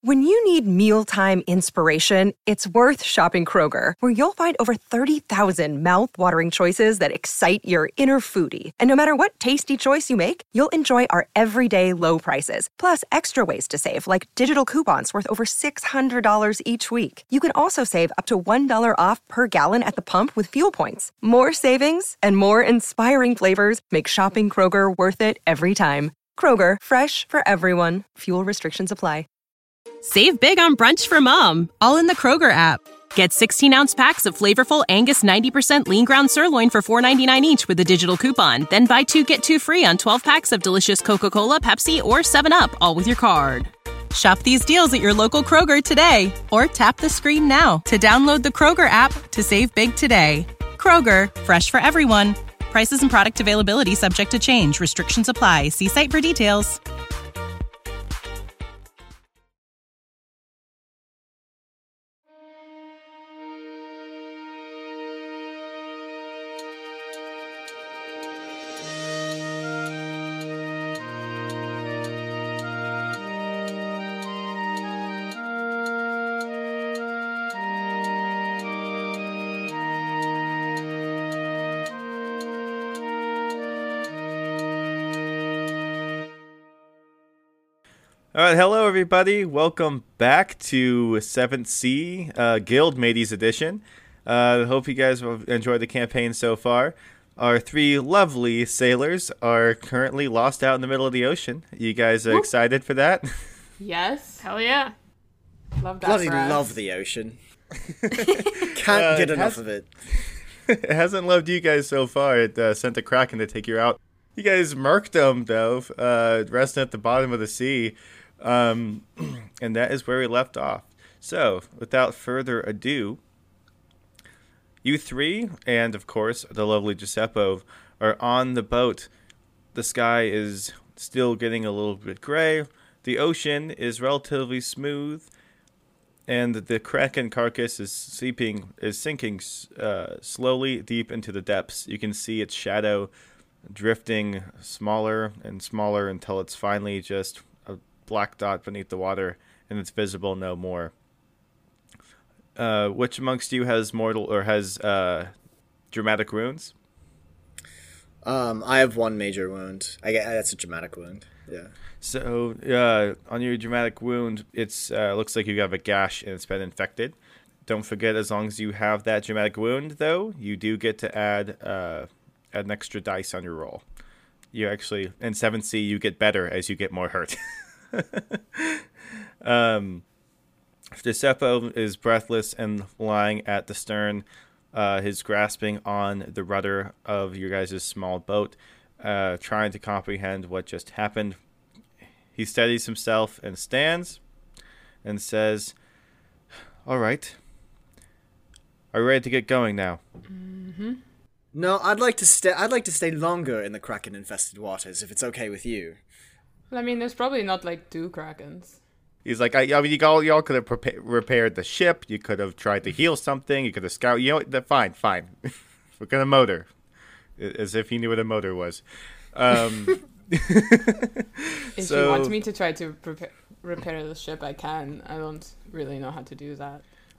When you need mealtime inspiration, it's worth shopping Kroger, where you'll find over 30,000 mouth-watering choices that excite your inner foodie. And no matter what tasty choice you make, you'll enjoy our everyday low prices, plus extra ways to save, like digital coupons worth over $600 each week. You can also save up to $1 off per gallon at the pump with fuel points. More savings and more inspiring flavors make shopping Kroger worth it every time. Kroger, fresh for everyone. Fuel restrictions apply. Save big on brunch for mom, all in the Kroger app. Get 16-ounce packs of flavorful Angus 90% lean ground sirloin for $4.99 each with a digital coupon. Then buy 2, get 2 free on 12 packs of delicious Coca-Cola, Pepsi, or 7-Up, all with your card. Shop these deals at your local Kroger today, or tap the screen now to download the Kroger app to save big today. Kroger, fresh for everyone. Prices and product availability subject to change. Restrictions apply. See site for details. All right, hello everybody. Welcome back to 7th Sea Guild Mateys Edition. Hope you guys have enjoyed the campaign so far. Our 3 lovely sailors are currently lost out in the middle of the ocean. You guys are excited for that? Yes. Hell yeah. Love that. Bloody love the ocean. Can't get enough of it. It hasn't loved you guys so far. It sent a Kraken to take you out. You guys murked them, though, resting at the bottom of the sea. And that is where we left off. So, without further ado, you 3, and of course, the lovely Giuseppe, are on the boat. The sky is still getting a little bit gray. The ocean is relatively smooth. And the Kraken carcass is sinking slowly deep into the depths. You can see its shadow drifting smaller and smaller until it's finally just a black dot beneath the water, and it's visible no more. Which amongst you has dramatic wounds? I have 1 major wound. That's a dramatic wound. Yeah. So on your dramatic wound, it's looks like you have a gash and it's been infected. Don't forget, as long as you have that dramatic wound, though, you do get to add an extra dice on your roll. You actually, in 7th Sea, you get better as you get more hurt. Giuseppe is breathless and lying at the stern. He's grasping on the rudder of your guys' small boat, trying to comprehend what just happened. He steadies himself and stands and says, "All right. Are you ready to get going now?" Mm-hmm. No, I'd like to stay longer in the Kraken-infested waters, if it's okay with you. Well, I mean, there's probably not like 2 Krakens. He's like, I mean, y'all could have repaired the ship. You could have tried to heal something. You could have scouted. You know, fine. We're gonna motor, as if he knew what a motor was. If you want me to try to repair the ship, I can. I don't really know how to do that.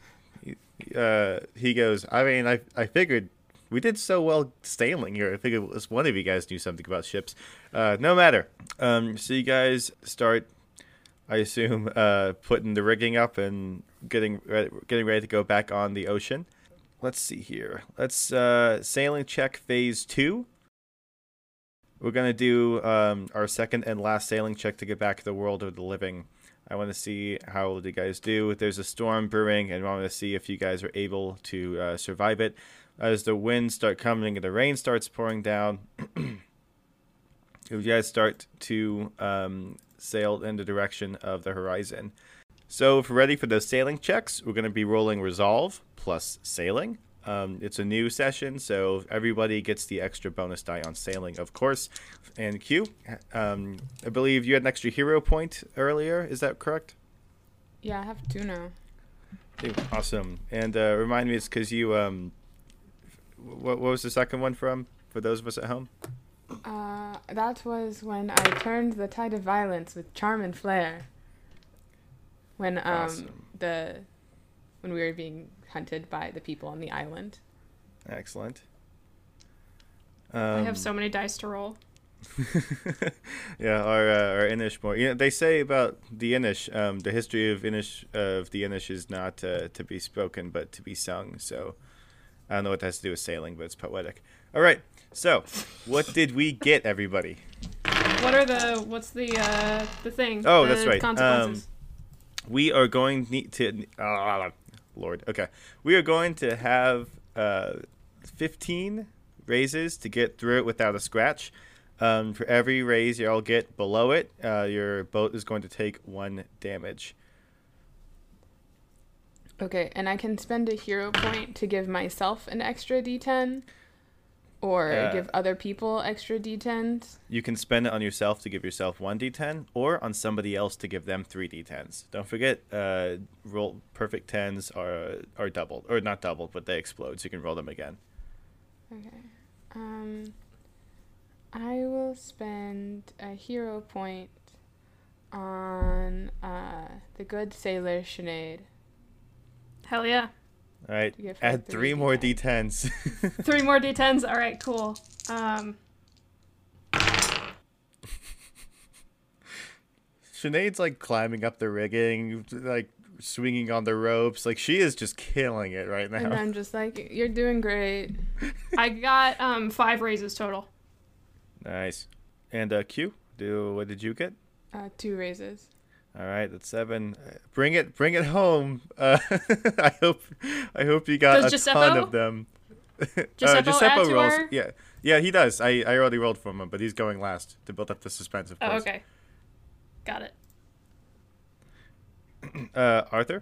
He goes, I mean, I figured we did so well sailing here. I figured one of you guys knew something about ships. No matter. So you guys start, I assume, putting the rigging up and getting ready to go back on the ocean. Let's see here. Let's sailing check phase 2. We're going to do our second and last sailing check to get back to the world of the living. I want to see how you guys do. There's a storm brewing, and I want to see if you guys are able to survive it. As the winds start coming and the rain starts pouring down, you guys start to sail in the direction of the horizon. So if we're ready for those sailing checks, we're going to be rolling Resolve plus Sailing. It's a new session, so everybody gets the extra bonus die on Sailing, of course. And Q, I believe you had an extra hero point earlier. Is that correct? Yeah, I have 2 now. Okay, awesome. And remind me, it's because you... what was the second one from, for those of us at home? That was when I turned the tide of violence with charm and flair. when Awesome. when we were being hunted by the people on the island. Excellent. I have so many dice to roll. Yeah, our Inis more. They say about the Inis, the history of the Inis is not to be spoken, but to be sung. So I don't know what that has to do with sailing, but it's poetic. All right. So what did we get, everybody? What's the thing? Oh, the that's right. Consequences. We are going to. Lord. Okay. We are going to have 15 raises to get through it without a scratch. For every raise y'all get below it, your boat is going to take 1 damage. Okay, and I can spend a hero point to give myself an extra d10, or give other people extra d10s. You can spend it on yourself to give yourself 1d10, or on somebody else to give them 3d10s. Don't forget, roll perfect 10s are doubled, or not doubled, but they explode, so you can roll them again. Okay. I will spend a hero point on the good sailor Sinead. Hell yeah. All right, To give her add 3 more d10s. 3 more d10s. All right, cool. Sinead's like climbing up the rigging, like swinging on the ropes. Like she is just killing it right now. And I'm just like, you're doing great. I got 5 raises total. Nice. And Q, what did you get? 2 raises. All right, that's 7. Bring it home. I hope you got Does a Giuseppe? ton of them. Giuseppe add to rolls. our- Yeah, he does. I already rolled for him, but he's going last to build up the suspense, of course. Oh, okay. Got it. Arthur.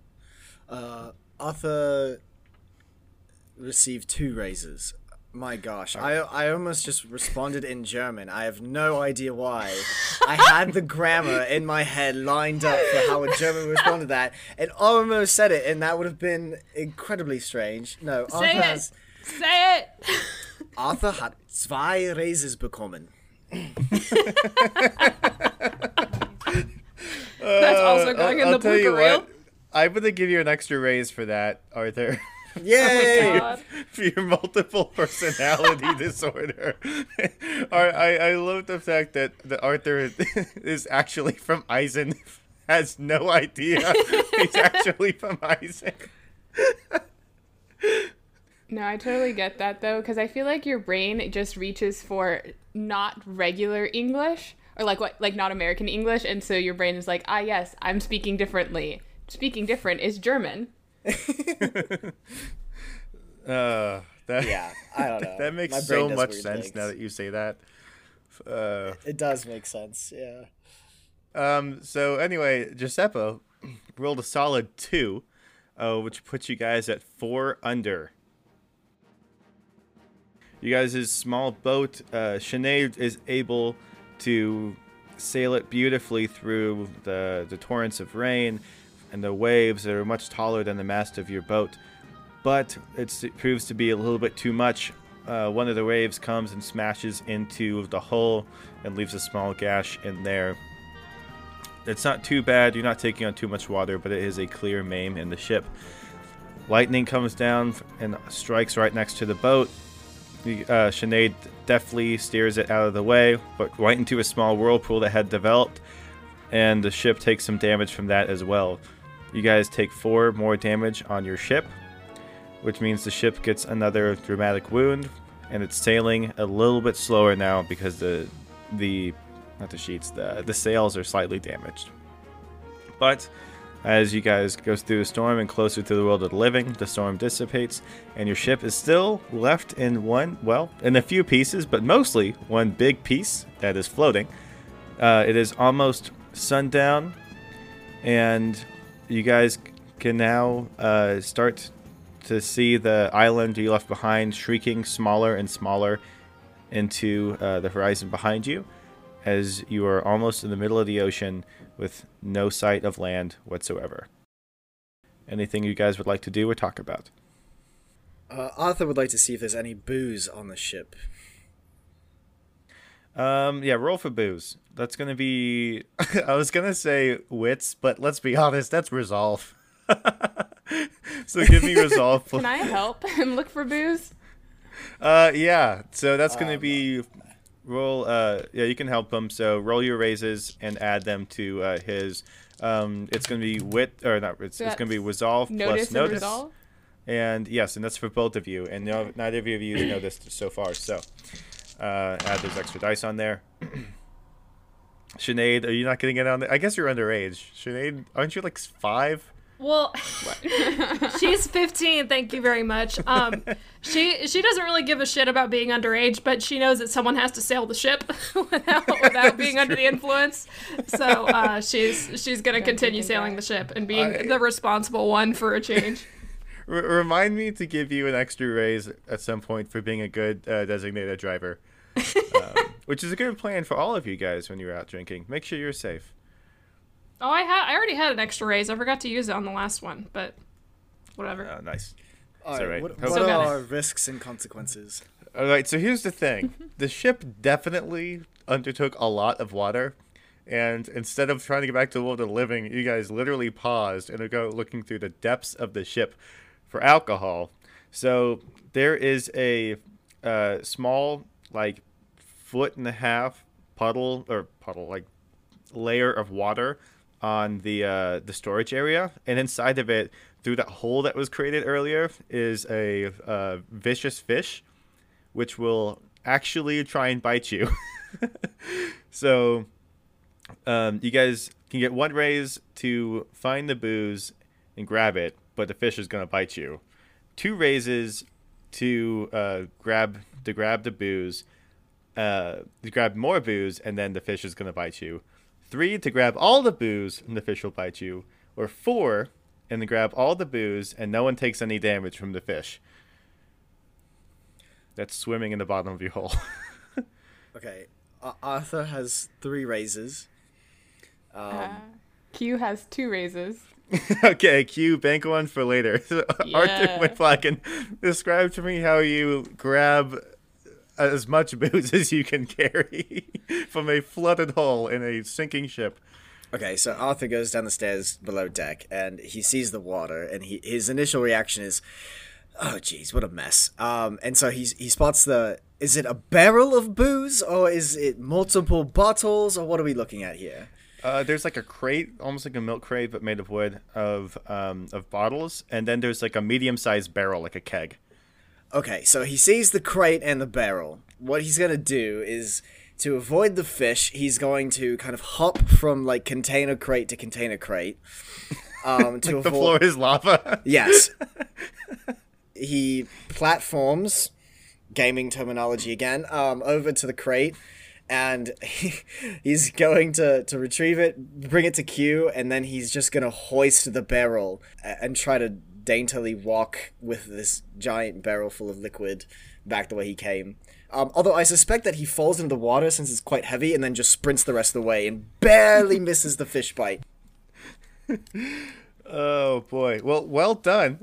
Arthur received 2 raises. My gosh, I almost just responded in German. I have no idea why. I had the grammar in my head lined up for how a German would respond to that, and almost said it, and that would have been incredibly strange. No, Say it! Say it! Arthur hat 2 Raises bekommen. That's also going in I'll the tell you blooper reel. what. I'm gonna give you an extra raise for that, Arthur. Yay! God. For your multiple personality disorder. I love the fact that Arthur is actually from Eisen. Has no idea he's actually from Eisen. No, I totally get that though, because I feel like your brain just reaches for not regular English, or like not American English, and so your brain is like, yes, I'm speaking differently. Speaking different is German. Yeah, I don't know. That makes My brain so does much weird sense things. now that you say that. It does make sense, yeah. So anyway, Giuseppe rolled a solid 2, which puts you guys at 4 under. You guys' small boat, Sinead is able to sail it beautifully through the torrents of rain and the waves that are much taller than the mast of your boat. But it proves to be a little bit too much. One of the waves comes and smashes into the hull and leaves a small gash in there. It's not too bad. You're not taking on too much water, but it is a clear maim in the ship. Lightning comes down and strikes right next to the boat. Sinead deftly steers it out of the way, but right into a small whirlpool that had developed, and the ship takes some damage from that as well. You guys take 4 more damage on your ship, which means the ship gets another dramatic wound, and it's sailing a little bit slower now because the sails are slightly damaged. But as you guys go through the storm and closer to the world of the living, the storm dissipates, and your ship is still left in in a few pieces, but mostly one big piece that is floating. It is almost sundown, and you guys can now start to see the island you left behind shrinking smaller and smaller into the horizon behind you, as you are almost in the middle of the ocean with no sight of land whatsoever. Anything you guys would like to do or talk about? Arthur would like to see if there's any booze on the ship. Yeah, roll for booze. That's gonna be. I was gonna say wits, but let's be honest, that's resolve. So give me resolve. Can I help him look for booze? Yeah. So that's gonna be roll. Yeah, you can help him. So roll your raises and add them to his. It's gonna be wit or not. It's gonna be resolve plus notice. Resolve? And yes, and that's for both of you. And neither of you know this so far. So add those extra dice on there. Sinead, are you not getting it on there? I guess you're underage. Sinead, aren't you like 5? Well, she's 15. Thank you very much. She doesn't really give a shit about being underage, but she knows that someone has to sail the ship without being under the influence. So she's gonna continue sailing the ship and being the responsible one for a change. Remind me to give you an extra raise at some point for being a good designated driver, which is a good plan for all of you guys when you're out drinking. Make sure you're safe. Oh, I already had an extra raise. I forgot to use it on the last one, but whatever. Oh, nice. All right. What So are our risks and consequences? All right, so here's the thing. The ship definitely undertook a lot of water, and instead of trying to get back to the world of the living, you guys literally paused and are go looking through the depths of the ship for alcohol. So there is a small, like, 1.5 puddle, like, layer of water on the storage area, and inside of it, through that hole that was created earlier, is a vicious fish, which will actually try and bite you. So you guys can get 1 raise to find the booze and grab it, but the fish is going to bite you. 2 raises to grab the booze, to grab more booze, and then the fish is going to bite you. 3 to grab all the booze and the fish will bite you. Or 4 and to grab all the booze and no one takes any damage from the fish. That's swimming in the bottom of your hole. Okay, Arthur has 3 raises. Q has 2 raises. Okay, Q, bank one for later. Arthur Whitflacken, describe to me how you grab as much booze as you can carry from a flooded hole in a sinking ship. Okay, so Arthur goes down the stairs below deck, and he sees the water, and his initial reaction is, oh, jeez, what a mess. And so he spots is it a barrel of booze, or is it multiple bottles, or what are we looking at here? There's like a crate, almost like a milk crate, but made of wood, of bottles, and then there's like a medium-sized barrel, like a keg. Okay, so he sees the crate and the barrel. What he's going to do is, to avoid the fish, he's going to kind of hop from, like, container crate to container crate. Like the floor is lava? Yes. He platforms, gaming terminology again, over to the crate, and he's going to retrieve it, bring it to Q, and then he's just going to hoist the barrel and try to daintily walk with this giant barrel full of liquid back the way he came. Although I suspect that he falls into the water since it's quite heavy and then just sprints the rest of the way and barely misses the fish bite. Oh, boy. Well done.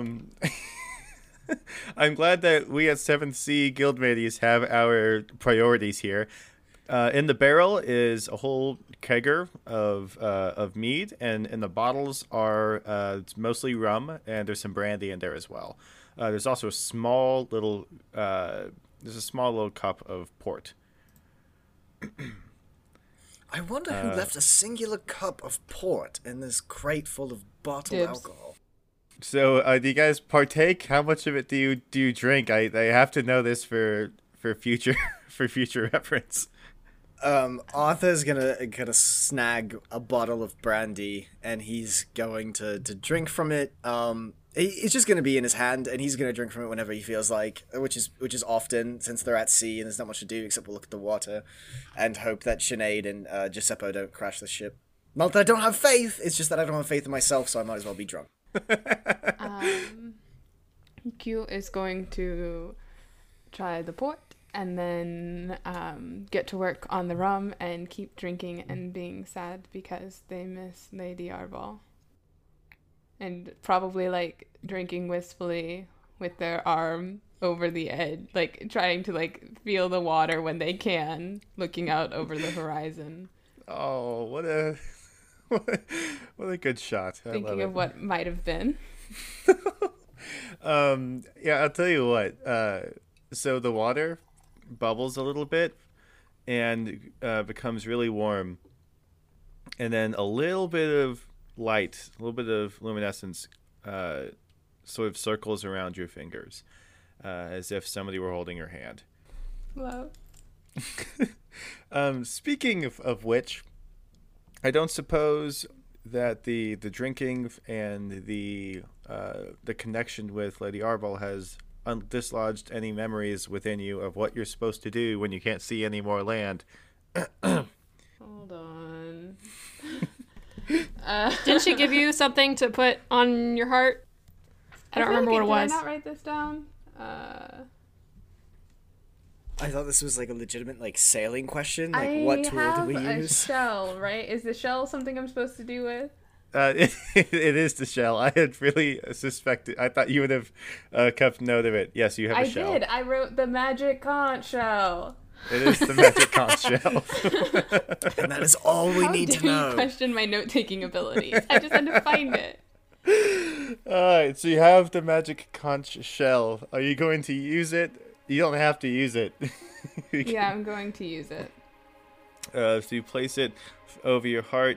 I'm glad that we at 7th Sea Guildmates have our priorities here. In the barrel is a whole kegger of mead, and in the bottles are it's mostly rum, and there's some brandy in there as well. There's also a small little cup of port. I wonder who left a singular cup of port in this crate full of bottled alcohol. So, do you guys partake? How much of it do you drink? I have to know this for future reference. Arthur's gonna snag a bottle of brandy, and he's going to drink from it. It's just gonna be in his hand, and he's gonna drink from it whenever he feels like, which is often, since they're at sea and there's not much to do except look at the water, and hope that Sinead and Giuseppe don't crash the ship. Not that I don't have faith, it's just that I don't have faith in myself, so I might as well be drunk. Q is going to try the port and then get to work on the rum and keep drinking and being sad because they miss Lady Arbol. And probably, like, drinking wistfully with their arm over the edge, like trying to like feel the water when they can, looking out over the horizon. Oh, what a what a good shot. I love Thinking it. of what might have been. Yeah, I'll tell you what. So the water bubbles a little bit and becomes really warm, and then a little bit of light, a little bit of luminescence, sort of circles around your fingers, as if somebody were holding your hand. Love. Speaking of which, I don't suppose that the drinking and the connection with Lady Arbol has dislodged any memories within you of what you're supposed to do when you can't see any more land. Hold on. Didn't she give you something to put on your heart? I don't remember what it was. Did I not write this down? I thought this was like a legitimate like sailing question. Like, what tool do we I have a use? shell, right? Is the shell something I'm supposed to do with? It is the shell. I had really suspected. I thought you would have kept note of it. Yes, you have a shell. I did. I wrote the magic conch shell. It is the magic conch shell. And that is all we How need to dare you know. question my note-taking abilities? I just had to find it. Alright, so you have the magic conch shell. Are you going to use it? You don't have to use it. Yeah, I'm going to use it. So you place it over your heart.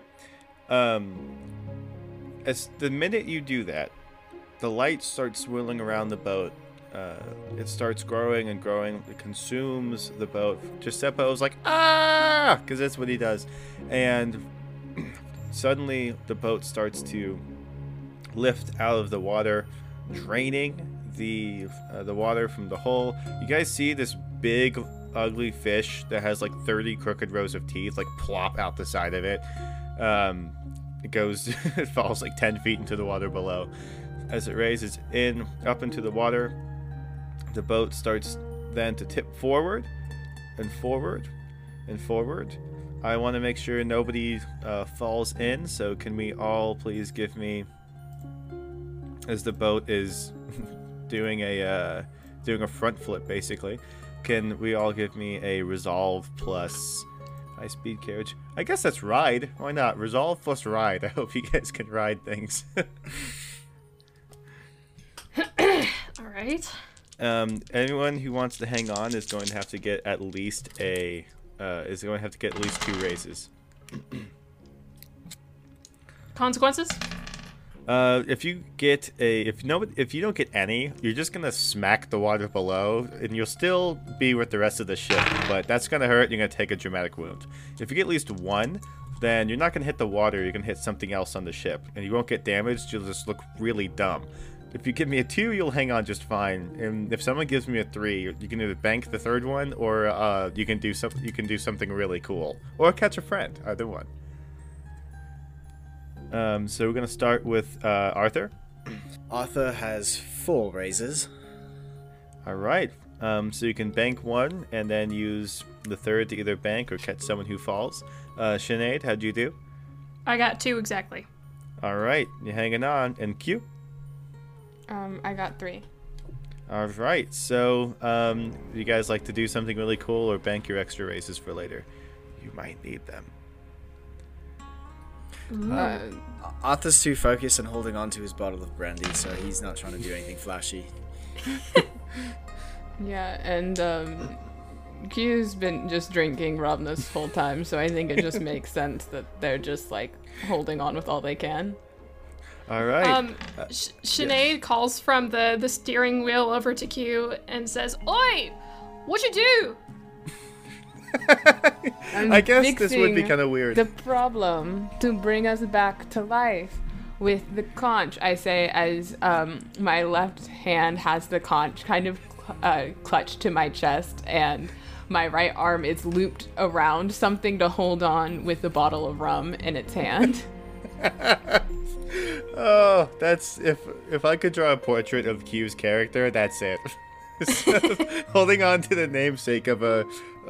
As the minute you do that, the light starts swirling around the boat. It starts growing and growing. It consumes the boat. Giuseppo's like, ah! Because that's what he does. And suddenly the boat starts to lift out of the water, draining the water from the hull. You guys see this big, ugly fish that has like 30 crooked rows of teeth, like plop out the side of it. It goes, it falls like 10 feet into the water below. As it raises up into the water, the boat starts then to tip forward and forward and forward. I want to make sure nobody falls in, so can we all please give me, as the boat is doing a front flip basically, can we all give me a resolve plus high speed carriage? I guess that's ride. Why not? Resolve plus ride. I hope you guys can ride things. All right. Anyone who wants to hang on is going to have to get at least two races. Consequences? If you don't get any, you're just gonna smack the water below, and you'll still be with the rest of the ship. But that's gonna hurt. You're gonna take a dramatic wound. If you get at least one, then you're not gonna hit the water. You're gonna hit something else on the ship, and you won't get damaged. You'll just look really dumb. If you give me a 2, you'll hang on just fine. And if someone gives me a 3, you can either bank the third one, or you can do something really cool, or catch a friend. Either one. So we're gonna start with Arthur. Arthur has 4 raises. All right. So you can bank 1 and then use the third to either bank or catch someone who falls. Sinead, how'd you do? I got 2 exactly. All right, you're hanging on. And Q? I got 3. All right. So you guys like to do something really cool or bank your extra raises for later? You might need them. Arthur's too focused on holding on to his bottle of brandy, so he's not trying to do anything flashy. Yeah, and Q's been just drinking rum this whole time, so I think it just makes sense that they're just like holding on with all they can. All right. Sinead calls from the steering wheel over to Q and says, "Oi, what'd you do?" I guess this would be fixing kind of weird. The problem to bring us back to life with the conch, I say, as my left hand has the conch kind of clutched to my chest, and my right arm is looped around something to hold on with the bottle of rum in its hand. Oh, that's if I could draw a portrait of Q's character, that's it. Holding on to the namesake of an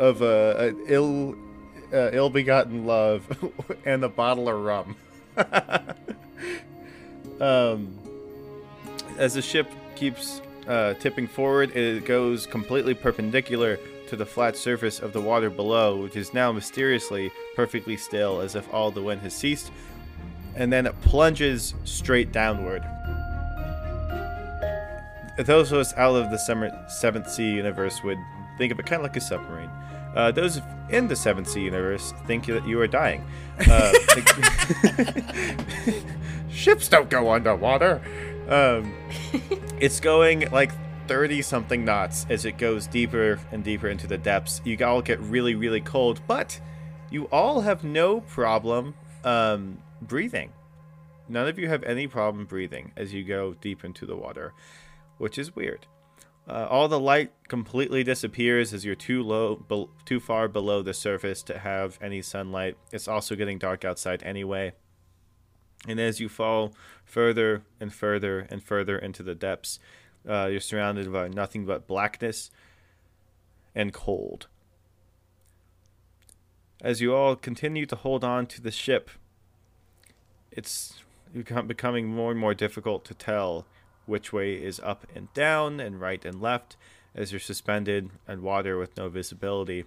ill-begotten love and a bottle of rum. As the ship keeps tipping forward, it goes completely perpendicular to the flat surface of the water below, which is now mysteriously perfectly still, as if all the wind has ceased, and then it plunges straight downward. Those of us out of the Seventh Sea universe would think of it kind of like a submarine. Those in the Seventh Sea universe think that you are dying. Ships don't go underwater. It's going like 30-something knots as it goes deeper and deeper into the depths. You all get really, really cold, but you all have no problem breathing. None of you have any problem breathing as you go deep into the water, which is weird. All the light completely disappears as you're too far below the surface to have any sunlight. It's also getting dark outside anyway. And as you fall further and further and further into the depths, you're surrounded by nothing but blackness and cold. As you all continue to hold on to the ship, it's becoming more and more difficult to tell which way is up and down and right and left as you're suspended in water with no visibility.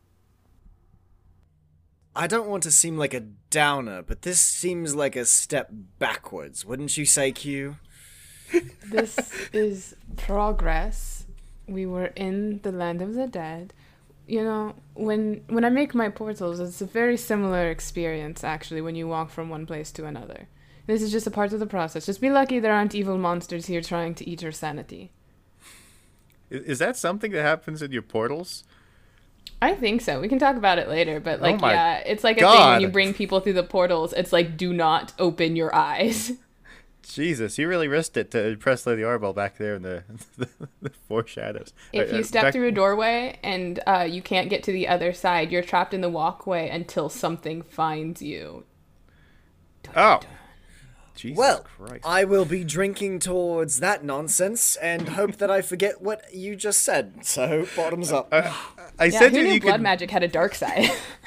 I don't want to seem like a downer, but this seems like a step backwards, wouldn't you say, Q? This is progress. We were in the land of the dead. You know, when I make my portals, it's a very similar experience, actually, when you walk from one place to another. This is just a part of the process. Just be lucky there aren't evil monsters here trying to eat your sanity. Is that something that happens in your portals? I think so. We can talk about it later, but like, Oh my yeah, it's like a God. thing when you bring people through the portals. It's like, do not open your eyes. Jesus, you really risked it to impress Lady Arbol back there in the foreshadows. If you step through a doorway and you can't get to the other side, you're trapped in the walkway until something finds you. Oh. Jesus Well, Christ. I will be drinking towards that nonsense and hope that I forget what you just said. So, bottoms up. I Yeah, said who that knew you blood could... magic had a dark side?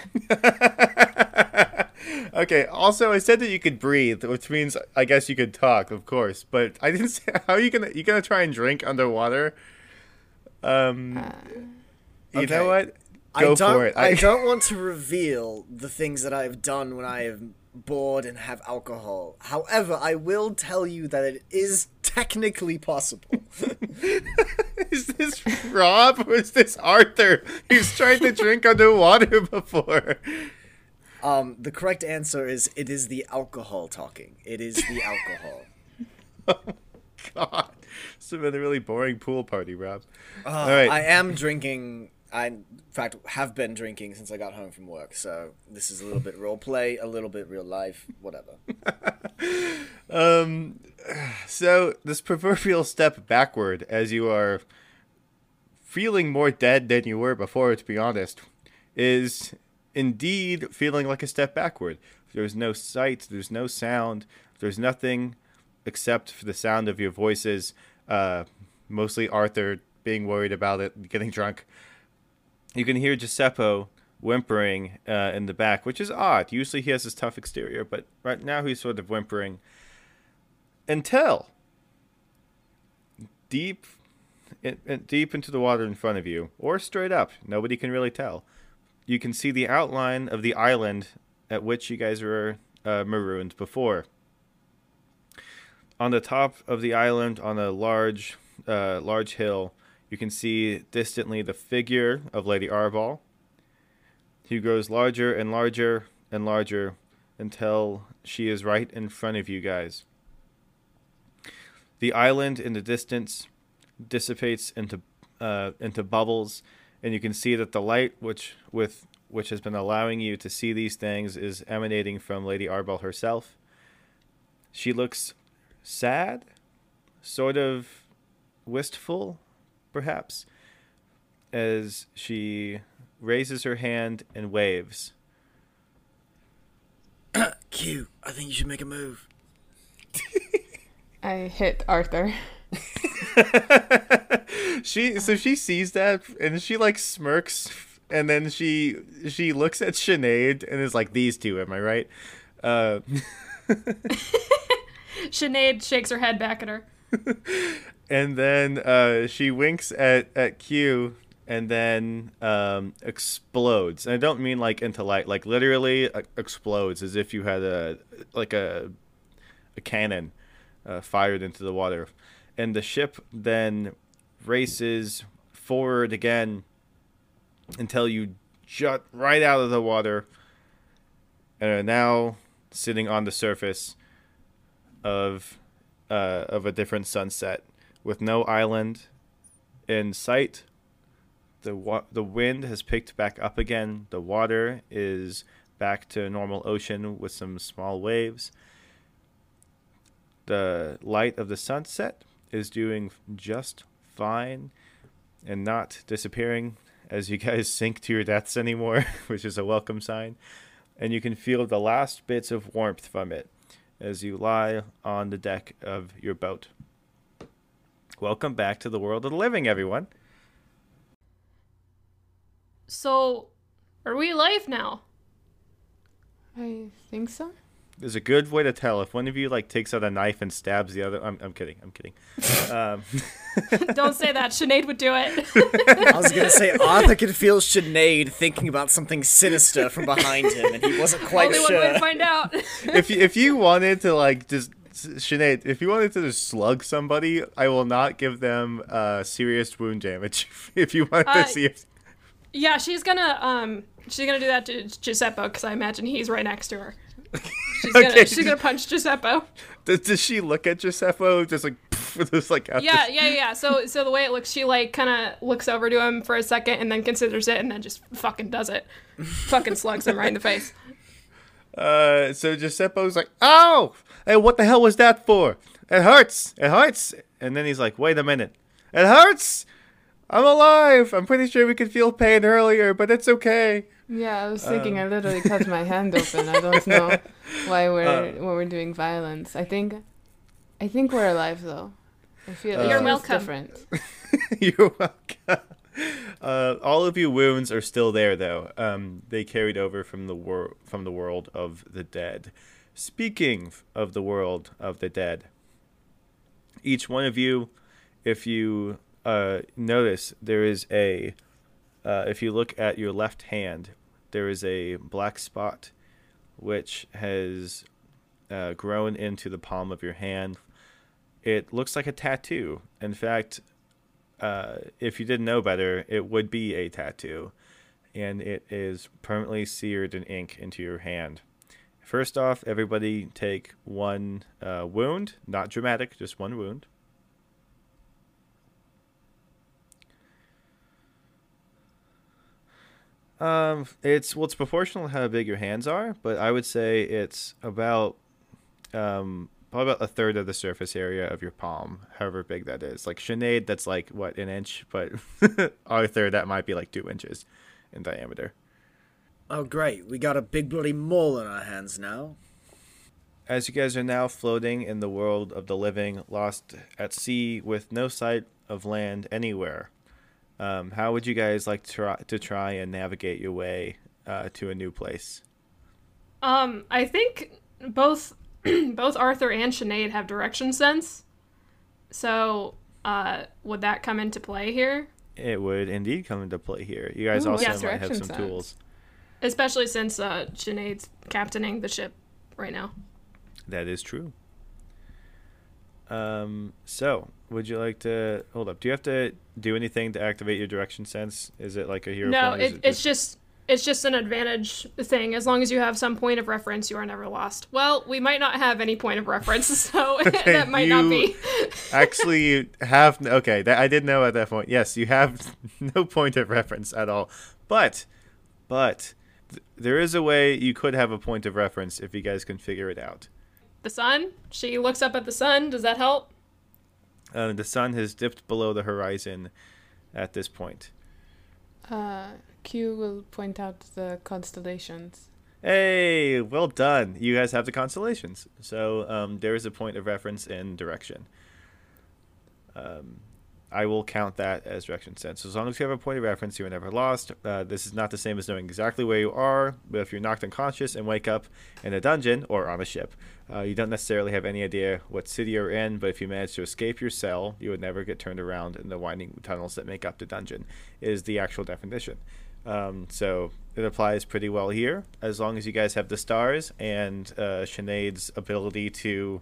Okay, also I said that you could breathe, which means I guess you could talk, of course, but I didn't say how are you gonna try and drink underwater? You Okay. know what? Go for it. I don't want to reveal the things that I have done when I am bored and have alcohol. However, I will tell you that it is technically possible. Is this Rob or is this Arthur? He's tried to drink underwater before. The correct answer is it is the alcohol talking. It is the alcohol. God, this has been a really boring pool party, Rob. All I right. am drinking. I, in fact, have been drinking since I got home from work. So this is a little bit role play, a little bit real life, whatever. So this proverbial step backward as you are feeling more dead than you were before, to be honest, is indeed feeling like a step backward. There's no sight, there's no sound, there's nothing except for the sound of your voices, mostly Arthur being worried about it, getting drunk. You can hear Giuseppe whimpering in the back, which is odd. Usually he has this tough exterior, but right now he's sort of whimpering. Until deep into the water in front of you, or straight up, nobody can really tell. You can see the outline of the island at which you guys were marooned before. On the top of the island, on a large hill, you can see distantly the figure of Lady Arbol. He grows larger and larger and larger until she is right in front of you guys. The island in the distance dissipates into bubbles, and you can see that the light which has been allowing you to see these things is emanating from Lady Arbol herself. She looks sad, sort of wistful, perhaps, as she raises her hand and waves. Q, I think you should make a move. I hit Arthur. She sees that and she like smirks, and then she looks at Sinead and is like, "These two, am I right?" Sinead shakes her head back at her. And then she winks at Q and then explodes. And I don't mean like into light, like literally explodes as if you had a cannon fired into the water. And the ship then races forward again until you jut right out of the water and are now sitting on the surface of a different sunset with no island in sight. The wind has picked back up again. The water is back to normal ocean with some small waves. The light of the sunset is doing just fine and not disappearing as you guys sink to your deaths anymore, which is a welcome sign. And you can feel the last bits of warmth from it as you lie on the deck of your boat. Welcome back to the world of the living, everyone. So, are we alive now? I think so. There's a good way to tell if one of you like takes out a knife and stabs the other. I'm kidding. Don't say that. Sinead would do it. I was gonna say Arthur could feel Sinead thinking about something sinister from behind him, and he wasn't quite Only sure. one way to find out. If you wanted to like just Sinead, if you wanted to just slug somebody, I will not give them serious wound damage. If you want to see if. Yeah, she's gonna do that to Giuseppe because I imagine he's right next to her. She's gonna punch Giuseppe. Does she look at Giuseppe just like just like out Yeah. So the way it looks, she like kind of looks over to him for a second and then considers it and then just fucking does it. Fucking slugs him right in the face. So Giuseppe's like, "Oh, hey, what the hell was that for? It hurts. And then he's like, "Wait a minute, it hurts. I'm alive. I'm pretty sure we could feel pain earlier, but it's okay." Yeah, I was thinking I literally cut my hand open. I don't know why we're doing violence. I think we're alive though. I feel You're it's welcome. different. You're welcome. All of your wounds are still there, though. They carried over from the world of the dead. Speaking of the world of the dead, each one of you, if you notice, there is a. If you look at your left hand, there is a black spot, which has grown into the palm of your hand. It looks like a tattoo. In fact, if you didn't know better, it would be a tattoo. And it is permanently seared in ink into your hand. First off, everybody take one wound. Not dramatic, just one wound. It's proportional to how big your hands are, but I would say it's about probably about a third of the surface area of your palm, however big that is. Like Sinead, that's like what, an inch, but Arthur, that might be like 2 inches in diameter. Oh great, we got a big bloody mole on our hands now. As you guys are now floating in the world of the living, lost at sea with no sight of land anywhere. How would you guys like to try and navigate your way to a new place? I think both Arthur and Sinead have direction sense. So, would that come into play here? It would indeed come into play here. You guys Ooh, also yes, might have direction some sense. tools. Especially since Sinead's captaining the ship right now. That is true. So, would you like to hold up? Do you have to do anything to activate your direction sense? Is it like a hero No, point? Or is it's just an advantage thing. As long as you have some point of reference, you are never lost. Well, we might not have any point of reference, so that might not be. Actually have okay. I did know at that point. Yes, you have no point of reference at all. But there is a way you could have a point of reference if you guys can figure it out. The sun? She looks up at the sun. Does that help? The sun has dipped below the horizon at this point. Q will point out the constellations. Hey, well done. You guys have the constellations. So there is a point of reference in direction. I will count that as direction sent. So as long as you have a point of reference, you are never lost. This is not the same as knowing exactly where you are, but if you're knocked unconscious and wake up in a dungeon or on a ship, you don't necessarily have any idea what city you're in, but if you manage to escape your cell, you would never get turned around in the winding tunnels that make up the dungeon, is the actual definition. So it applies pretty well here, as long as you guys have the stars and Sinead's ability to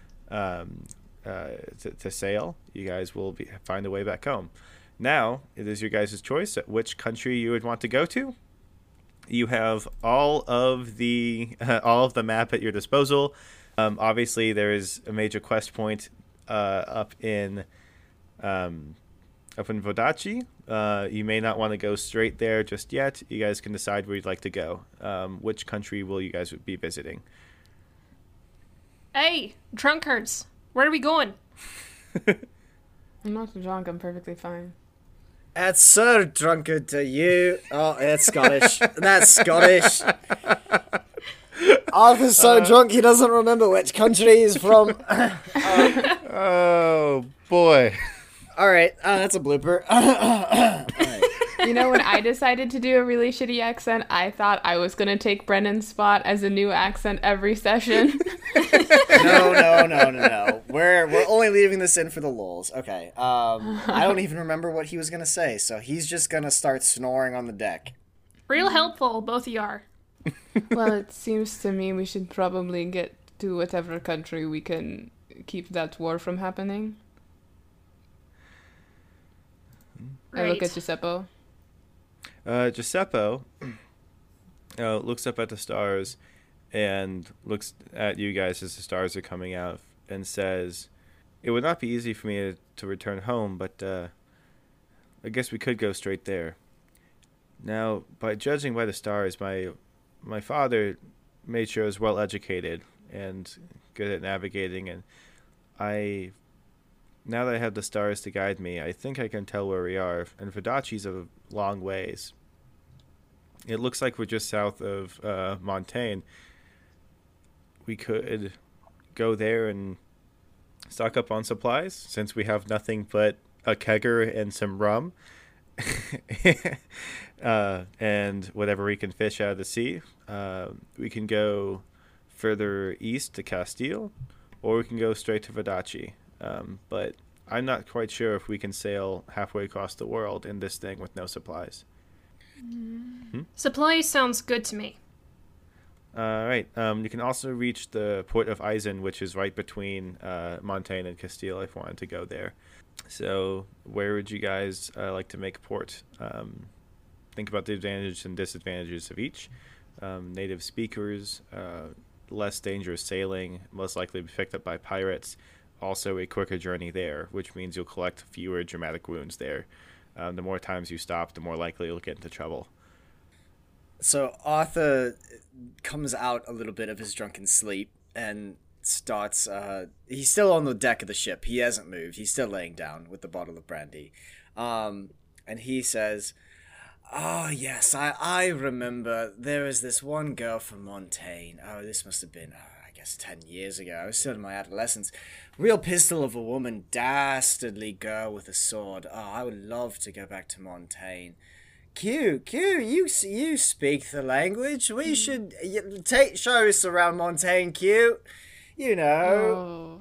sail. You guys will find a way back home. Now it is your guys' choice at which country you would want to go to. You have all of the map at your disposal. Obviously, there is a major quest point up in Vodacce. You may not want to go straight there just yet. You guys can decide where you'd like to go. Which country will you guys be visiting? Hey, drunkards, where are we going? I'm not drunk. I'm perfectly fine. It's so drunkard to you. Oh, it's Scottish. That's Scottish. Arthur's so drunk he doesn't remember which country he's from. Oh, boy. All right, that's a blooper. You know, when I decided to do a really shitty accent, I thought I was going to take Brennan's spot as a new accent every session. No. We're only leaving this in for the lulz. Okay. I don't even remember what he was going to say, so he's just going to start snoring on the deck. Real helpful, both of you are. Well, it seems to me we should probably get to whatever country we can keep that war from happening. Right. I look at Giuseppe. Giuseppe looks up at the stars and looks at you guys as the stars are coming out and says, "It would not be easy for me to return home, but I guess we could go straight there. Now, by judging by the stars, my father made sure I was well educated and good at navigating, and now that I have the stars to guide me, I think I can tell where we are. And Vodacce's a long ways. It looks like we're just south of Montaigne. We could go there and stock up on supplies, since we have nothing but a kegger and some rum. And whatever we can fish out of the sea. We can go further east to Castile, or we can go straight to Vodacce. But I'm not quite sure if we can sail halfway across the world in this thing with no supplies. Supplies sounds good to me. Right. You can also reach the port of Eisen, which is right between Montaigne and Castile, if you wanted to go there. So where would you guys like to make port? Think about the advantages and disadvantages of each. Native speakers, less dangerous sailing, most likely to be picked up by pirates. Also a quicker journey there, which means you'll collect fewer dramatic wounds there. The more times you stop, the more likely you'll get into trouble. So Arthur comes out a little bit of his drunken sleep and starts, he's still on the deck of the ship. He hasn't moved. He's still laying down with the bottle of brandy. And he says, "Oh, yes, I remember. There was this one girl from Montaigne. Oh, this must have been, I guess, 10 years ago. I was still in my adolescence. Real pistol of a woman, dastardly girl with a sword. Oh, I would love to go back to Montaigne. Q, you speak the language. We should show us around Montaigne, Q. You know."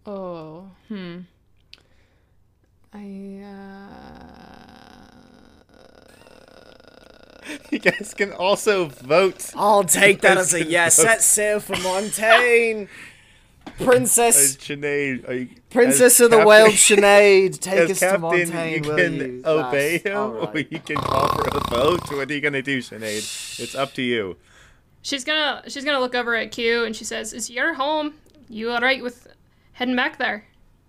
You guys can also vote. I'll take that as a yes. Set sail for Montaigne. Princess Sinead, of the Wild Sinead, take us to Captain, Montaigne, you will can you? obey Yes, him, all or right. you can call for a vote. What are you gonna do, Sinead? It's up to you. She's gonna look over at Q and she says, "Is your home? You all right with heading back there?"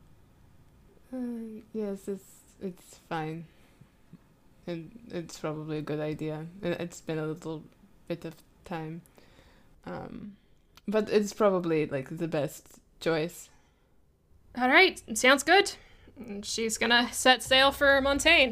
Yes, it's fine. And it's probably a good idea. It's been a little bit of time. But it's probably like the best choice. All right, sounds good. And she's gonna set sail for Montaigne.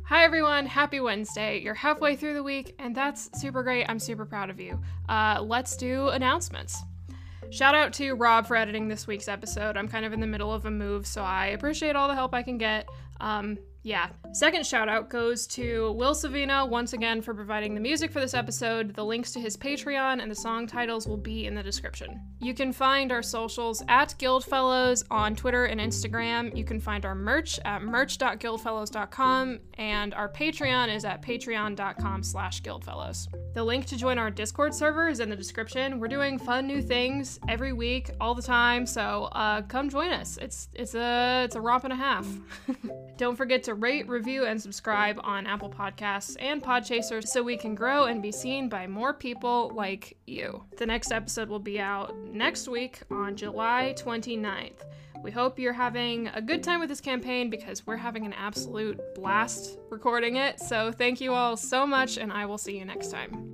Hi everyone, happy Wednesday. You're halfway through the week, and that's super great. I'm super proud of you. Let's do announcements. Shout out to Rob for editing this week's episode. I'm kind of in the middle of a move, so I appreciate all the help I can get. Second shout out goes to Will Savino once again for providing the music for this episode. The links to his Patreon and the song titles will be in the description. You can find our socials at Guildfellows on Twitter and Instagram. You can find our merch at merch.guildfellows.com, and our Patreon is at patreon.com/guildfellows. The link to join our Discord server is in the description. We're doing fun new things every week, all the time, so come join us. It's a romp and a half. Don't forget to rate, review, and subscribe on Apple Podcasts and Podchaser so we can grow and be seen by more people like you. The next episode will be out next week on July 29th. We hope you're having a good time with this campaign because we're having an absolute blast recording it. So thank you all so much, and I will see you next time.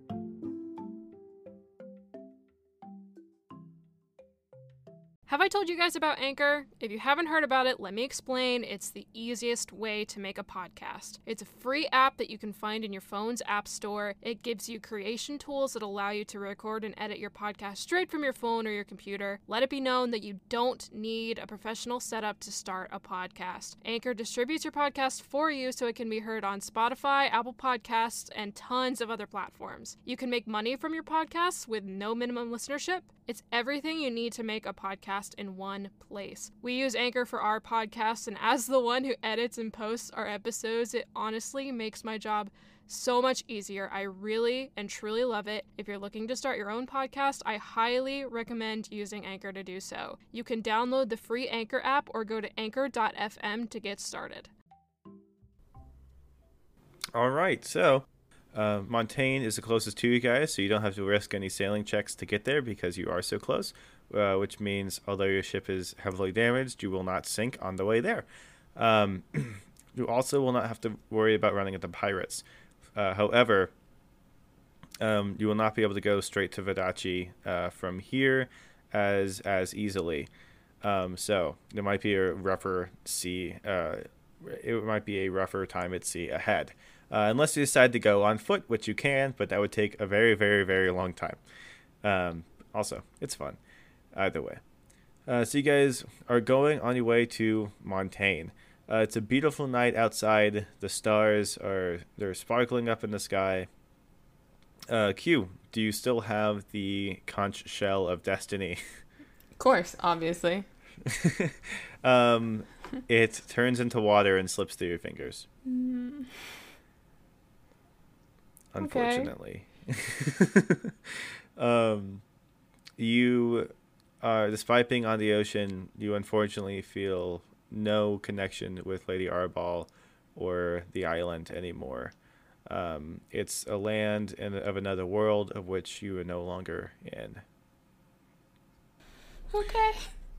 Have I told you guys about Anchor? If you haven't heard about it, let me explain. It's the easiest way to make a podcast. It's a free app that you can find in your phone's app store. It gives you creation tools that allow you to record and edit your podcast straight from your phone or your computer. Let it be known that you don't need a professional setup to start a podcast. Anchor distributes your podcast for you so it can be heard on Spotify, Apple Podcasts, and tons of other platforms. You can make money from your podcasts with no minimum listenership. It's everything you need to make a podcast in one place. We use Anchor for our podcast, and as the one who edits and posts our episodes, it honestly makes my job so much easier. I really and truly love it. If you're looking to start your own podcast, I highly recommend using Anchor to do so. You can download the free Anchor app or go to anchor.fm to get started. All right, so Montaigne is the closest to you guys, so you don't have to risk any sailing checks to get there because you are so close, which means although your ship is heavily damaged, you will not sink on the way there. You also will not have to worry about running into pirates. However, you will not be able to go straight to Vodacce from here as easily. So there might be a rougher sea. It might be a rougher time at sea ahead. Unless you decide to go on foot, which you can, but that would take a very, very, very long time. Also, it's fun. Either way. So you guys are going on your way to Montaigne. It's a beautiful night outside. The stars they're sparkling up in the sky. Q, do you still have the conch shell of destiny? Of course, obviously. It turns into water and slips through your fingers. Unfortunately. You despite being on the ocean, you unfortunately feel no connection with Lady Arbol or the island anymore. It's a land of another world of which you are no longer in. Okay.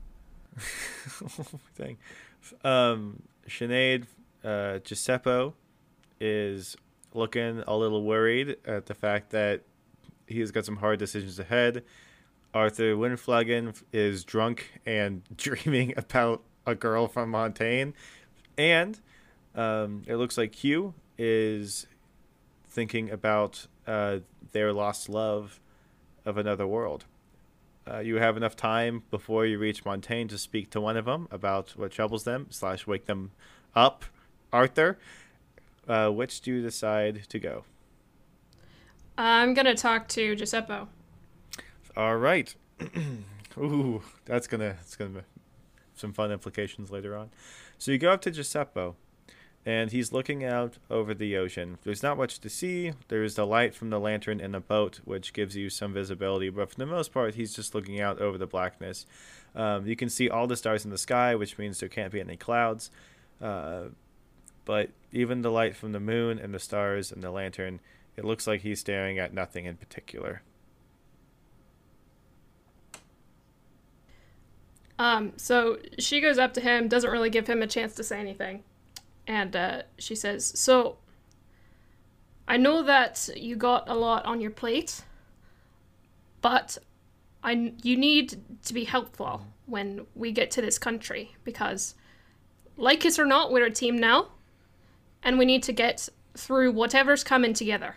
Thing. Sinead, Giuseppe is looking a little worried at the fact that he's got some hard decisions ahead. Arthur Windflagon is drunk and dreaming about a girl from Montaigne. And it looks like Q is thinking about their lost love of another world. You have enough time before you reach Montaigne to speak to one of them about what troubles them / wake them up. Arthur, which do you decide to go? I'm going to talk to Giuseppe. All right. Ooh, it's gonna have some fun implications later on. So you go up to Giuseppe, and he's looking out over the ocean. There's not much to see. There's the light from the lantern in the boat, which gives you some visibility, but for the most part, he's just looking out over the blackness. You can see all the stars in the sky, which means there can't be any clouds. But even the light from the moon and the stars and the lantern, it looks like he's staring at nothing in particular. So she goes up to him, doesn't really give him a chance to say anything. And she says, so, I know that you got a lot on your plate, but you need to be helpful when we get to this country, because, like it or not, we're a team now, and we need to get through whatever's coming together.